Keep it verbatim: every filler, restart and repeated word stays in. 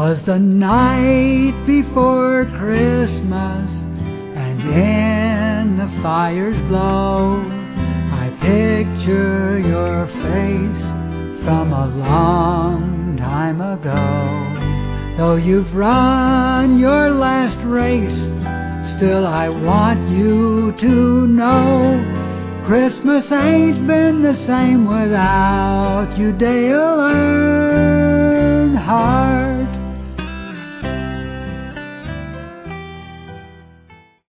'Twas the night before Christmas, and in the fire's glow I picture your face from a long time ago. Though you've run your last race, still I want you to know Christmas ain't been the same without you, Dale Earnhardt.